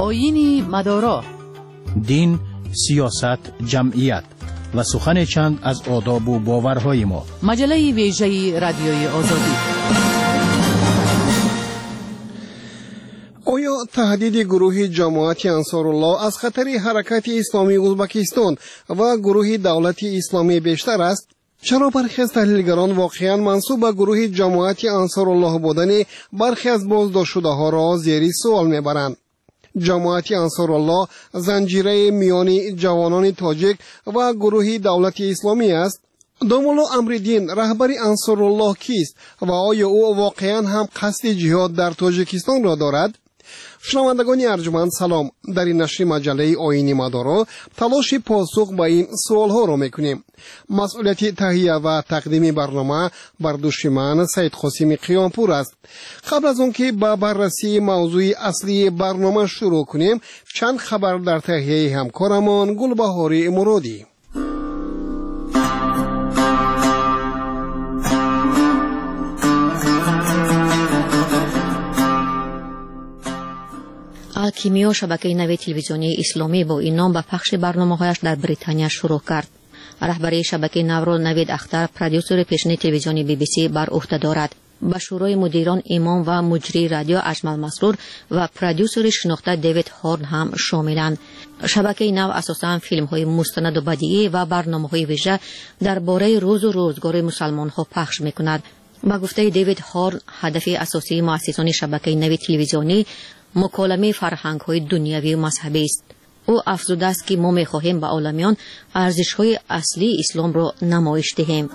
آیین مدارا، دین، سیاست، جمعیت و سخن چند از آداب و باورهای ما. مجله ویژه رادیوی آزادی. آیا تهدید گروه جماعت انصارالله از خطر حرکت اسلامی ازبکستان و گروه دولت اسلامی بیشتر است؟ چرا برخی از تحلیلگران واقعا منسوب به گروه جماعت انصارالله بودن برخی از بازداشت شده ها را زیر سوال میبرند؟ جماعت انصارالله زنجیره میان جوانان تاجیک و گروه دولت اسلامی است. دامولا امردین رهبر انصارالله کیست و آیا او واقعا هم قصد جهاد در تاجیکستان را دارد؟ شنوندگان ارجمند سلام. در این نشر مجله آیین مدارا تلاش پاسخ به این سوال ها را میکنیم. مسئولیت تهیه و تقدیم برنامه بر دوش من سید قاسم قیامپور است. قبل از آن که به بررسی موضوع اصلی برنامه شروع کنیم، چند خبر در تهیه همکارمان گلبهاری مرادی. الکیمیا شبکه نوی تلویزیونی اسلامی با این نام به پخش برنامه‌هایش در بریتانیا شروع کرد. رهبری شبکه نو را نوید اختر، پرودیوسر پیشین تلویزیونی BBC بر عهده دارد. به شورای مدیران امام و مجری رادیو اجمل مسرور و پرودیوسر شناخته دیوید هورن هم شاملند. شبکه نو اساساً فیلم‌های مستند و بدیعی و برنامه‌های ویژه درباره روز و روزگار مسلمان‌ها پخش می‌کند. با گفته دیوید هورن، هدف اساسی مؤسسان شبکه نوی تلویزیونی مکالمه فرهنگ‌های دنیوی و مذهبی است. او افزوده است که ما می‌خواهیم به عالمیان ارزش‌های اصلی اسلام را نمایش دهیم.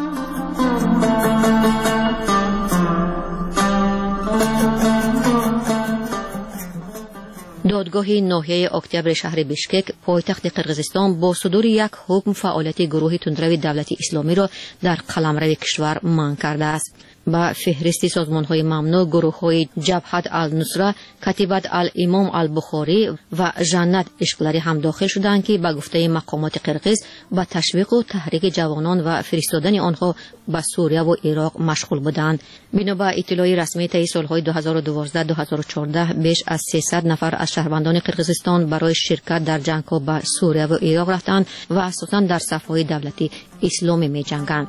دادگاه ناحیه اکتبر شهر بیشکک پایتخت قرقیزستان با صدور یک حکم فعالیت گروه تندرو دولت اسلامی را در قلمرو کشور منع کرده است. با فهرست سازمان‌های ممنوع گروه‌های جبهت النصره، کتیبت الامام البخاری و جنت اشقلری هم داخل شدند که به گفته مقامات قرقیز به تشویق و تحریک جوانان و فرستادن آنها به سوریه و عراق مشغول بودند. بنا به اطلاع رسمی طی سال‌های 2012-2014 بیش از 300 نفر از شهروندان قرقیزستان برای شرکت در جنگ‌ها به سوریه و عراق رفتند و اساساً در صف‌های دولت اسلامی می‌جنگند.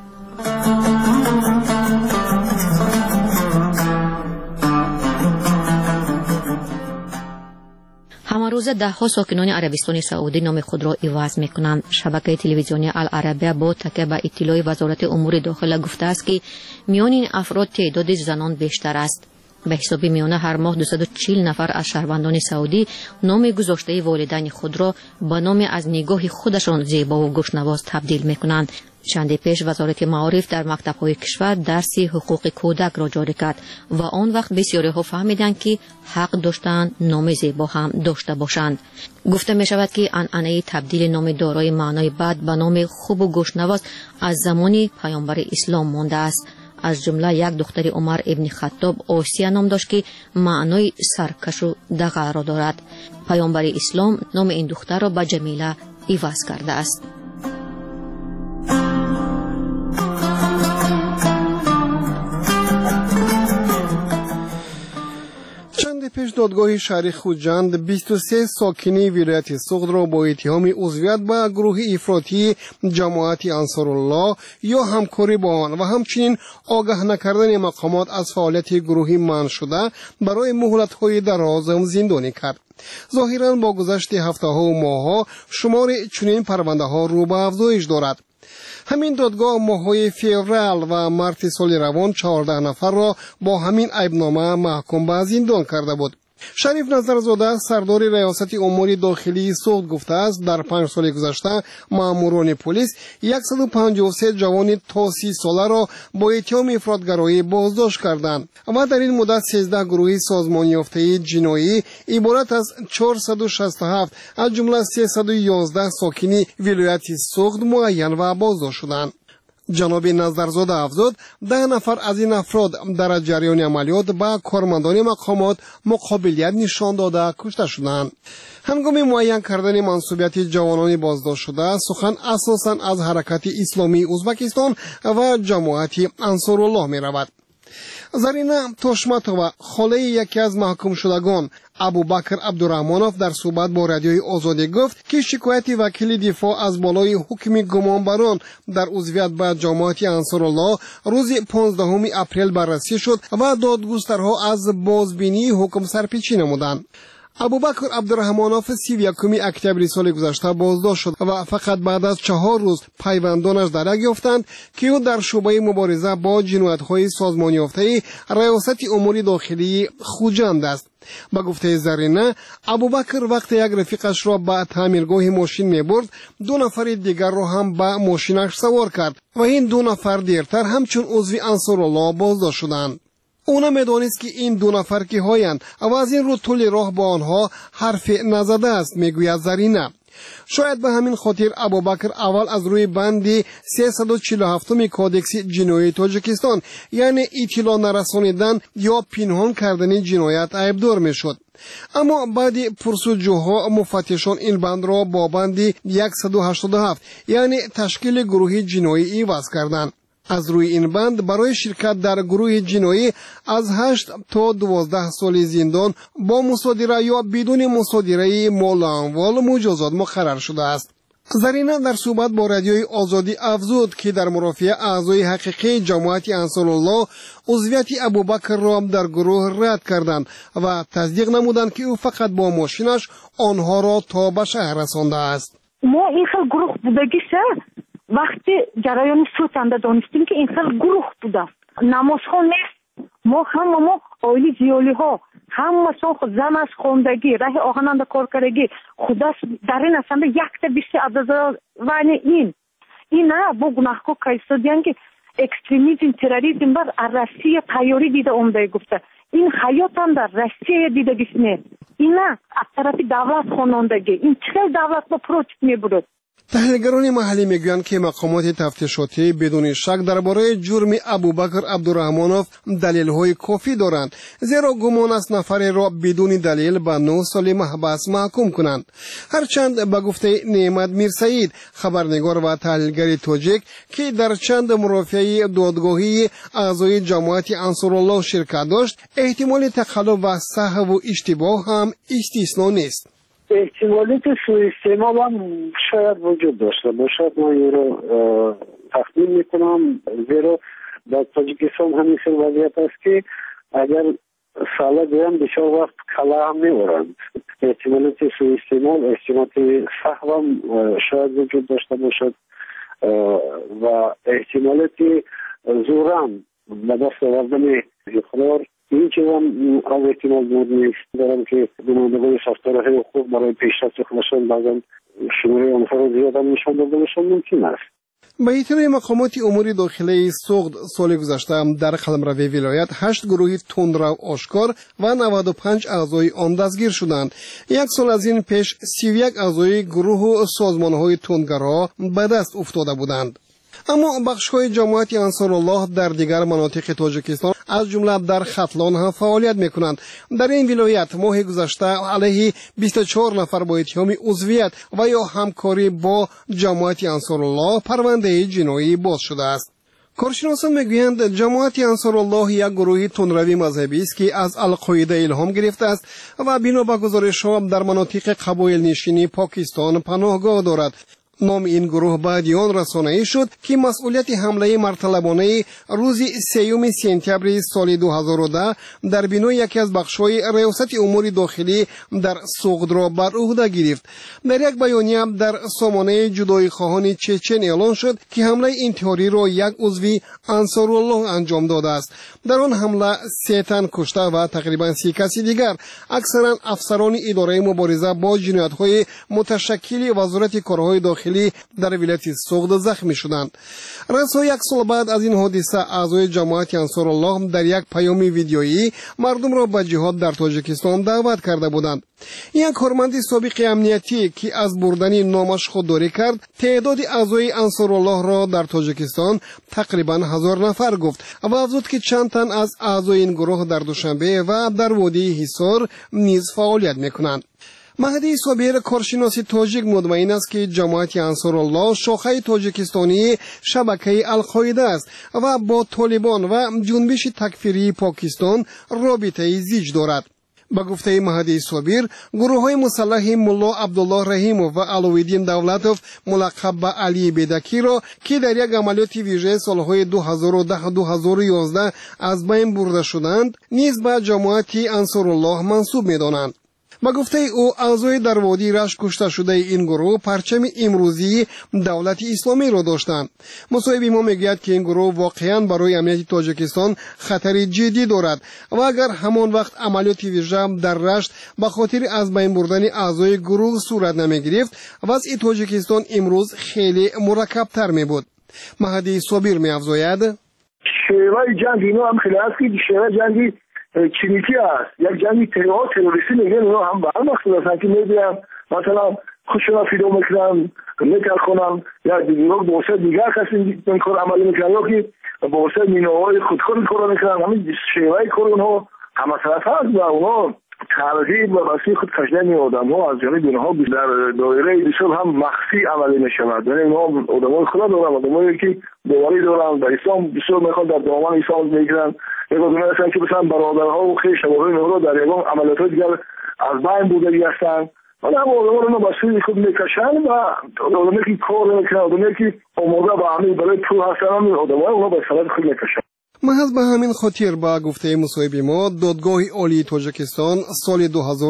همه روز ده‌ها ساکنان عربستان سعودی نام خود را عوض می‌کنند. شبکه تلویزیونی العربیه با تکیه به اطلاع وزارت امور داخله گفته است که میان این افراد تعداد زنان بیشتر است. به حساب میانه هر ماه 240 نفر از شهروندان سعودی نام گذاشته والدین خود را به نام از نگاه خودشان زیبا و گوشنواز تبدیل می‌کنند. چند پیش وزارت معارف در مکتب‌های کشور درس حقوق کودک را جاری کرد و آن وقت بسیاری‌ها فهمیدند که حق داشتند نام زیبا هم داشته باشند. گفته می شود که عنعنه تبدیل نام دارای معنای بد به نام خوب و گوشنواز از زمان پیامبر اسلام مانده است. از جمله یک دختر عمر ابن خطاب آسیه نام داشت که معنای سرکش و دغل را دارد. پیامبر اسلام نام این دختر را به جمیله عوض کرده است. پیش دادگاه شهر خوجند 23 ساکنی ولایت سوغد را با اتهام عضویت به گروه افراطی جماعت انصارالله یا همکاری با آن و همچنین آگاه نکردن مقامات از فعالیت گروهی منع شده برای مهلت‌های دراز زندانی کرد. ظاهراً با گذشت هفته‌ها و ماه‌ها شمار چنین پرونده‌ها رو به افزایش دارد. همین دادگاه ماه‌های فوریه و مارس سال روان 14 نفر را با همین عیبنامه محکوم به زندان کرده بود. شریف نظرزاده سردار ریاست امور داخلی سوغد گفته است در 5 سال گذشته ماموران پلیس 153 جوان تا 30 ساله را با اتهام افراطگرایی بازداشت کردند و در این مدت 13 گروه سازمان یافته جنایی عبارت از 467 از جمله 311 ساکنی ولایت سوغد معین و بازداشت شدند. جناب نظرزاده افزود 10 نفر از این افراد در جریان عملیات با کارمندان مقامات مقابلیت نشان داده کشته شدند. هنگام معین کردن منصوبیت جوانان بازداشت شده سخن اساساً از حرکت اسلامی ازبکستان و جماعت انصارالله می رود. زرینا توشماتووا خاله یکی از محکوم شدگان ابوبکر عبدالرحمانوف در صحبت با رادیوی آزادی گفت که شکایت وکیل دفاع از بالای حکم گمانبران در عضویت به جماعت انصارالله روز 15 اپریل بررسی شد و دادگسترها از بازبینی حکم سرپیچی نمودند. ابوبکر عبدالرحمانوف 31 اکتبر سال گذشته بازداشت شد و فقط بعد از 4 روز پیوندانش درک یافتند که او در شعبه مبارزه با جنایت‌های سازمانی یافته ریاست امور داخلی خوجند است. با گفته زرینه ابوبکر وقتی یک رفیقش را به تعمیرگاه ماشین می‌برد 2 نفر دیگر را هم به ماشینش سوار کرد و این 2 نفر دیرتر همچون عضو انصارالله بازداشت شدند. اونا میدانست که این 2 نفر که هایند و از این رو طول راه با آنها حرف نزده است، میگوید زرینه. شاید به همین خاطر ابوبکر اول از روی بند 347 کودکس جنایی تاجیکستان یعنی اطلاع نرسانیدن یا پنهان کردن جنایت عیبدار میشد. اما بعد پرسجوها مفتشان این بند را با بند 187 یعنی تشکیل گروه جنایی عوض کردند. از روی این بند برای شرکت در گروه جنایی از 8 تا 12 سال زندان با مصادره یا بدون مصادره مال و اموال مجازات مقرر شده است. زرینه در صحبت با رادیوی آزادی افزود که در مرافعه اعضای حقیقی جماعت انصارالله عضویت ابوبکر را در گروه رد کردند و تصدیق نمودند که او فقط با ماشینش آنها را تا به شهر رسانده است. ما این خیلی گروه بودگیشه وقتی جریان سوتنده دانستیم که این خیلی گروه بوده نمازخون نیست. ما آیلی زیالی ها همه زن از خوندگی راه آهنند کارکردگی خودش در این اصلا یک تا 20 عدد و این نه با گناهکار کایستادیان که اکستریمیزم تروریسم بر روسیه تیاری دیده اومده گفته این حیات هم در روسیه دیده گیسنه این نه از طرف دولت خوانندگی این چه دولت با پروچ میبود. تحلیلگران محلی میگویند که مقامات تفتیشاتی بدون شک درباره جرم ابوبکر عبدالرحمانوف دلیل‌های کافی دارند، زیرا گمان است نفر را بدون دلیل به 9 سال محبس محکوم کنند. هرچند به گفته نعمت میرسعید خبرنگار و تحلیلگر تاجیک که در چند مرافعه دادگاهی اعضای جماعت انصارالله شرکت داشت، احتمال تخلف و سهو و اشتباه هم استثنا نیست. احتمالیت سوء استعمال هم شاید وجود داشته باشد. من این رو تخمین میکنم زیرا در تاجیکستان همین وضعیت است که اگر ساله بیان بسیار وقت کلا هم میورند. احتمالیت سوء استعمال احتمالیت سهو هم شاید وجود داشته باشد و احتمالیت زورم به دست آوردن اقرار این چیز هم از احتمال دور نیست. دارم که نمایندگان ساختارهای حقوق برای پیشرفت خودشان بعضا شماره آنها را زیاد هم نشان داده باشند ممکن است. به اطلاع مقامات امور داخلی سوغد سال گذشته در قلمروی ولایت 8 گروه تندرو آشکار و 95 اعضای آن دستگیر شدند. یک سال از این پیش 31 اعضای گروه و سازمانهای تندگرا به دست افتاده بودند. اما بخش‌های جماعت انصارالله در دیگر مناطق تاجیکستان از جمله در ختلان هم فعالیت می‌کنند. در این ولایت ماه گذشته علیه 24 نفر با اتهام عضویت و یا همکاری با جماعت انصارالله پرونده جنایی باز شده است. کارشناسان میگویند جماعت انصارالله یک گروه تندروی مذهبی است که از القاعده الهام گرفته است و بنا به گزارش‌ها در مناطق قبایل نشینی پاکستان پناهگاه دارد. نام این گروه بعد آن رسانه‌ای شد که مسئولیت حمله مرتلبانه روز 3 سپتامبر سال 2010 در بینای یکی از بخش‌های ریاست امور داخلی در سوغد را بر عهده گرفت. در یک بیانیه در سامانه جدایی خواهان چچن اعلان شد که حمله انتحاری را یک عضو انصارالله انجام داده است. در آن حمله 3 تن کشته و تقریبا 30 کس دیگر اکثرا افسران اداره مبارزه با جنایت‌های متشکل وزارت کارهای داخلی در ولایت سوغد زخمی شدند. رسا یک سال بعد از این حادثه اعضای جماعت انصارالله در یک پیام ویدیویی مردم را به جهاد در تاجیکستان دعوت کرده بودند. یک کارمند سابق امنیتی که از بردن نامش خودداری کرد تعداد اعضای انصارالله را در تاجیکستان تقریبا 1000 نفر گفت و افزود که چند تن از اعضای این گروه در دوشنبه و در وادی حصار نیز فعالیت میکنند. مهدی صابر کارشناس تاجیک مطمئن است که جماعت انصارالله شاخه تاجیکستانی شبکه القاعده است و با طالبان و جنبش تکفیری پاکستان رابطه زیج دارد. با گفته مهدی صابر، گروه های مسلح ملا عبدالله رحیموف و علویدین دولتوف ملقب به علی بدکی را که در یک عملیات ویژه سالهای 2010-2011 از بین برده شدند نیز به جماعت انصارالله منسوب می‌دانند. با گفته او اعضای در وادی رشت کشته شده این گروه پرچم امروزی دولت اسلامی را داشتند. مصاحب ما میگوید که این گروه واقعا برای امنیت تاجیکستان خطر جدی دارد و اگر همان وقت عملیات ویژه در رشت به خاطر از بین بردن اعضای گروه صورت نمیگرفت وضع تاجیکستان امروز خیلی مرکب‌تر می بود. مهدی صابر می‌افزاید شیوه جنگ اینا هم خیلی است که شیوه جنگی چینیتی است. یک جنگی تروریستی میگن اونا هم به هم مقصود هستن که میبینن مثلا خودشون فیدو میکنن میکر کنن یا بورسه دیگر کسی این کار عملی میکنن یا که بورسه مینوهای خودکار کار میکنن. همین شیوه کار اونها همه طرف هست و اونا ترغیب و بسیار خود کشیدن آدم ها از جانب اینها در دایره بسیار هم مخفی عملی میشود. یعنی اینها آدمای خدا دارن، آدمایی که باوری دارن در اسلام بسیار میخوان در دامن اسلام میگیرن. یک آدمی هستن که مثلا برادرها و خویش شبابه نهرو در یکم عملیات دیگر از بین بودگی هستن. ولی هم آدمان رو بسیار خود میکشن و آدمی که کار میکنن، آدمی که آماده به همین برای پول هستن هم آدمای اونا به صورت خود میکشن. محض به همین خاطر با گفته مصاحب ما دادگاه عالی تاجیکستان سال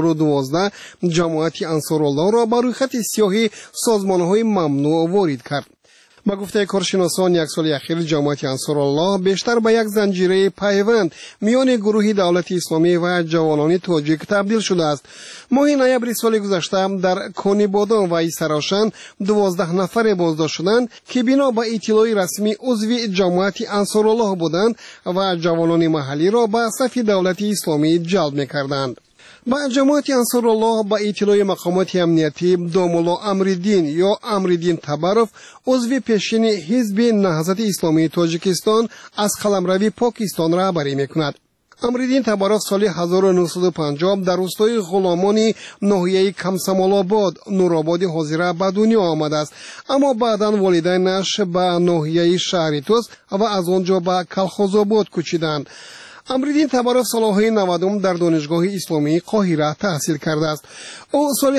2012 جماعت انصارالله را بر روی خط سیاه سازمان‌های ممنوع وارد کرد. با گفته کارشناسان یک سال اخیر جماعت انصارالله بیشتر به یک زنجیره پیوند میان گروه دولت اسلامی و جوانان تاجیک تبدیل شده است. ماه نوامبر سال گذشته در کانی بادام و ایسراشن 12 نفر بازداشت شدند که بنا به اطلاع رسمی عضو جماعت انصارالله بودند و جوانان محلی را به صف دولت اسلامی جلب می‌کردند. با جماعت انصارالله با اطلاع مقامات امنیتی دامولا امریدین یا امریدین تبروف عضو پیشین حزب نهضت اسلامی تاجیکستان از قلمروی پاکستان رهبری میکند. امریدین تبروف سال 1950 در روستای غلامانی ناحیه کمسمال‌آباد نورآباد حاضره به دنیا آمده است، اما بعداً والدینش به ناحیه شهری توس و از آنجا به کلخوزآباد کوچیدند. امریدین تبروف سالهای 90 در دانشگاه اسلامی قاهره تحصیل کرده است. او سال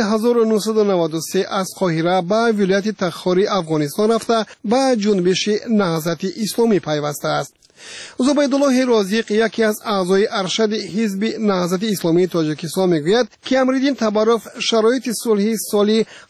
1993 از قاهره به ولایت تخاری افغانستان رفته به جنبش نهضت اسلامی پیوسته است. زبیدالله رازق یکی از اعضای ارشد حزب نهضت اسلامی تاجیکستان میگوید که امریدین تبروف شرایط صلحی سال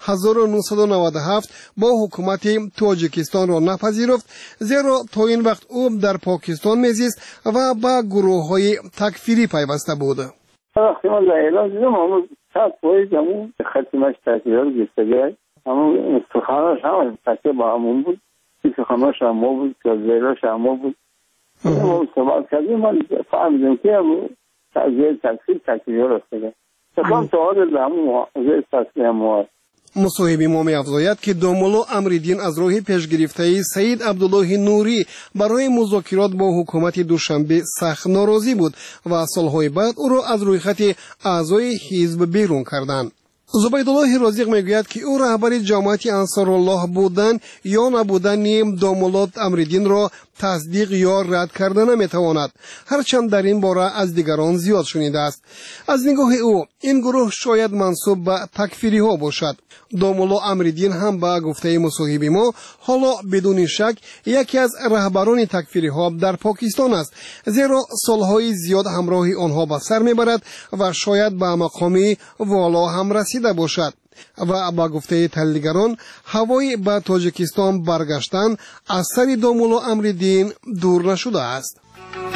1997 با حکومت تاجیکستان را نپذیرفت، زیرا تا این وقت او در پاکستان میزیست و با گروه های تکفیری پیوسته بود. وقتی ما در اعلام دیدم همون ساعت باید همون ختمش تحصیلات گستگه همون سخناش همون تحصیل با همون بود، سخناش همون بود، گزیراش همون بود. ما صحبت کردیم، من فهمیدم که تغییر تکفیری رسیده. تمام سوال همون زیر تحصیل همون. مصاحب ما می‌افزاید که دامولا امریدین از راه پیشگرفته سید عبدالله نوری برای مذاکرات با حکومت دوشنبه سخت ناراضی بود و سالهای بعد او را از روی خط اعضای حزب بیرون کردند. زبیدالله رازق میگوید که او رهبر جماعت انصارالله بودن یا نبودن دامولا امریدین را تصدیق یا رد کردن نمیتواند، هرچند در این باره از دیگران زیاد شنیده است. از نگاه او این گروه شاید منسوب به تکفیری ها باشد. دامولا امریدین هم به گفته مصاحب ما حالا بدون شک یکی از رهبران تکفیری ها در پاکستان است، زیرا سالهای زیاد همراه آنها به سر میبرد و شاید به مقامی والا هم رسیده باشد. و با گفته تحلیلگران هوای به تاجیکستان برگشتن از سر دامولا امریدین دور نشده است.